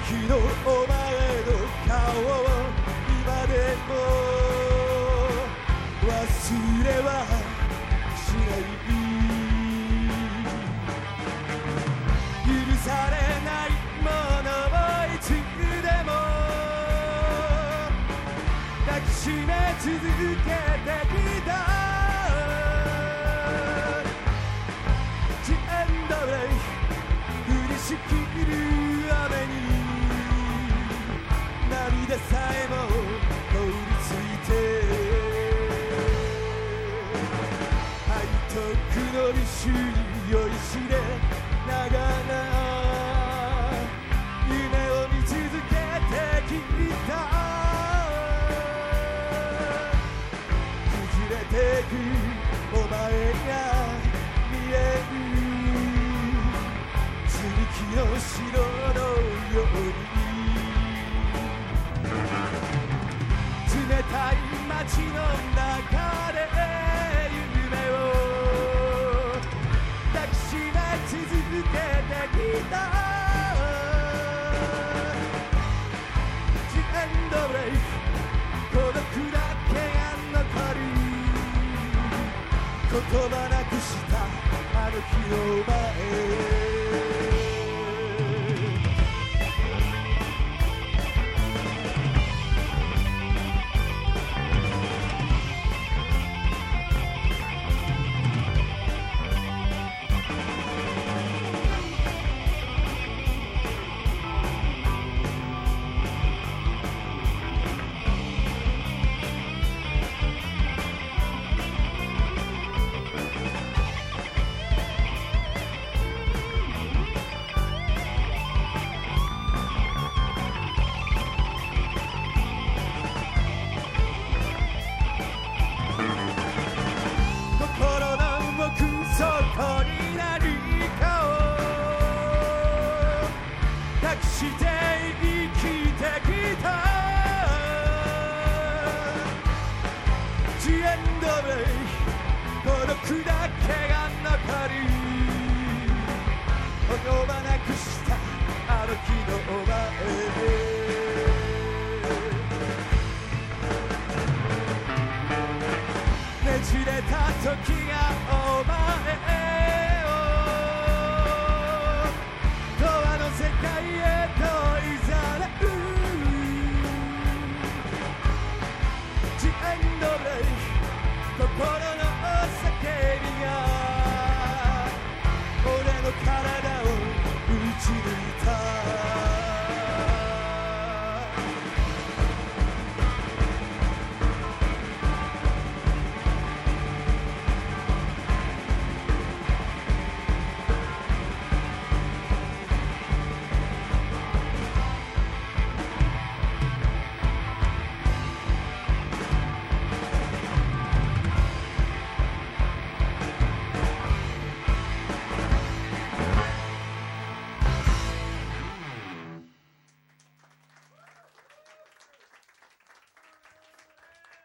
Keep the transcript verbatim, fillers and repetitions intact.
時のお前の顔を今でも忘れはしない許されないものをいつでも抱きしめ続けてきたジエンドレイ降りしきる雨に涙さえも凍りついて背徳の履修に酔いしれながら夢を見続けてきた崩れてくお前が見える積み木の城のように冷たい街の中で夢を抱きしめ続けてきたジエンドブレイク孤独だけが残る言葉なくしたあの日の前して生きてきたジエンドブレイク孤独だけが残る言葉なくしたあの日のお前ねじれた時がお前世界へといざなうジエンドブレイク心の叫びが俺の体を打ち抜いた